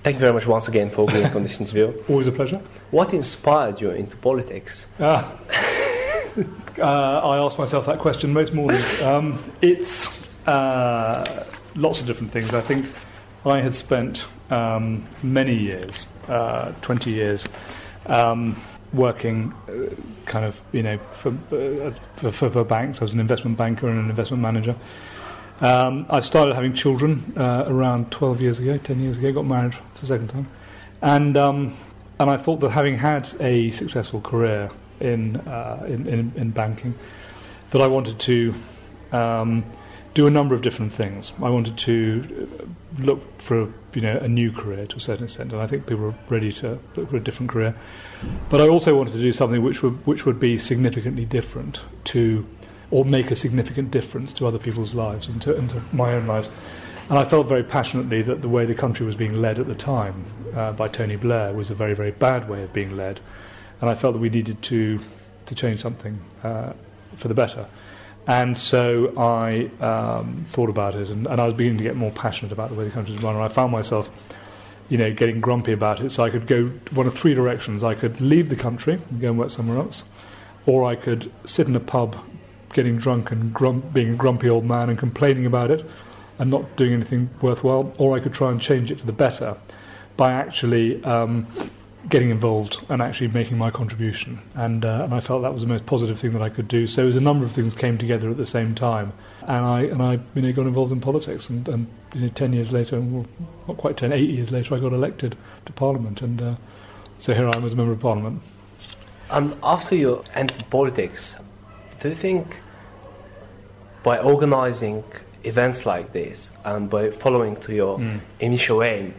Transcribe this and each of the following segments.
Thank you very much once again for being on this interview. Always a pleasure. What inspired you into politics? I ask myself that question most mornings. It's lots of different things. I think I had spent many years, 20 years, working for banks. I was an investment banker and an investment manager. I started having children around 10 years ago, got married for the second time. And I thought that having had a successful career in banking, that I wanted to do a number of different things. I wanted to look for a new career to a certain extent, and I think people were ready to look for a different career. But I also wanted to do something which would be significantly different or make a significant difference to other people's lives and to my own lives. And I felt very passionately that the way the country was being led at the time by Tony Blair was a very, very bad way of being led. And I felt that we needed to change something for the better. And so I thought about it, and I was beginning to get more passionate about the way the country was run. And I found myself, getting grumpy about it. So I could go one of three directions. I could leave the country and go and work somewhere else, or I could sit in a pub getting drunk and being a grumpy old man and complaining about it and not doing anything worthwhile, or I could try and change it for the better by actually getting involved and actually making my contribution. And I felt that was the most positive thing that I could do. So it was a number of things came together at the same time, and I got involved in politics. And 10 years later, well, not quite 10, 8 years later, I got elected to Parliament, and so here I am as a member of Parliament. And after you entered politics, do you think by organising events like this and by following to your initial aim,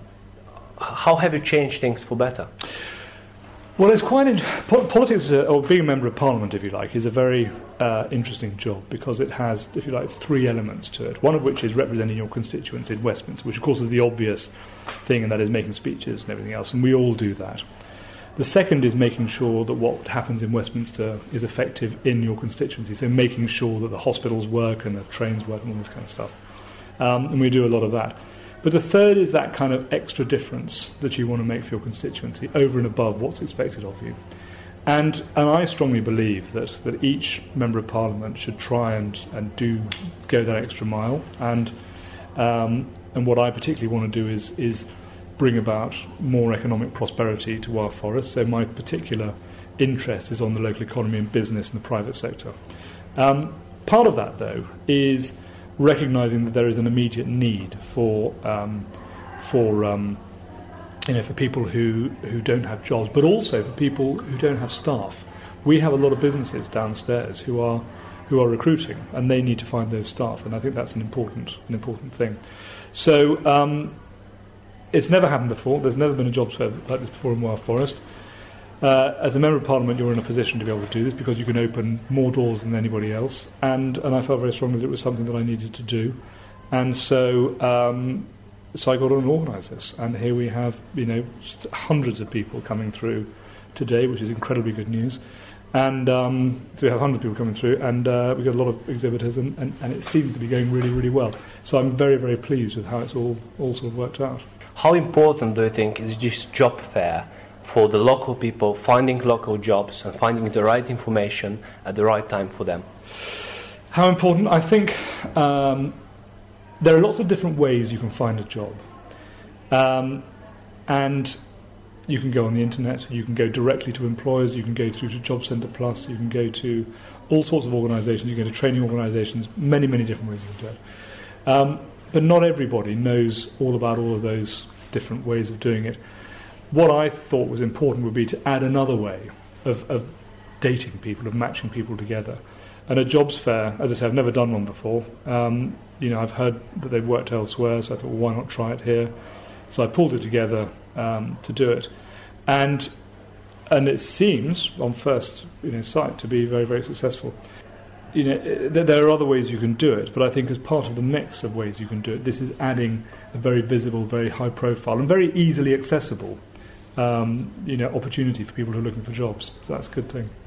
how have you changed things for better? Well, it's quite politics, or being a member of Parliament, if you like, is a very interesting job because it has, if you like, three elements to it. One of which is representing your constituents in Westminster, which of course is the obvious thing, and that is making speeches and everything else, and we all do that. The second is making sure that what happens in Westminster is effective in your constituency, so making sure that the hospitals work and the trains work and all this kind of stuff. And we do a lot of that. But the third is that kind of extra difference that you want to make for your constituency over and above what's expected of you. And I strongly believe that each Member of Parliament should try and do go that extra mile. And what I particularly want to do is bring about more economic prosperity to our forests. So my particular interest is on the local economy and business and the private sector. Part of that, though, is recognising that there is an immediate need for people who don't have jobs, but also for people who don't have staff. We have a lot of businesses downstairs who are recruiting, and they need to find those staff, and I think that's an important thing. So it's never happened before. There's never been a jobs fair like this before in Wyre Forest. As a Member of Parliament, you're in a position to be able to do this because you can open more doors than anybody else, and I felt very strongly that it was something that I needed to do, and so I got on and organised this, and here we have hundreds of people coming through today, which is incredibly good news, and so we have hundreds of people coming through, and we've got a lot of exhibitors, and it seems to be going really, really well. So I'm very, very pleased with how it's all sort of worked out. How important do you think is this job fair for the local people finding local jobs and finding the right information at the right time for them? How important? I think there are lots of different ways you can find a job. And you can go on the internet, you can go directly to employers, you can go through to Job Centre Plus, you can go to all sorts of organisations, you can go to training organisations, many, many different ways you can do it. But not everybody knows all about all of those different ways of doing it. What I thought was important would be to add another way of dating people, of matching people together. And a jobs fair, as I say, I've never done one before. I've heard that they've worked elsewhere, so I thought, well, why not try it here? So I pulled it together to do it. And it seems, on first sight, to be very, very successful. There are other ways you can do it, but I think as part of the mix of ways you can do it, this is adding a very visible, very high profile and very easily accessible opportunity for people who are looking for jobs. So that's a good thing.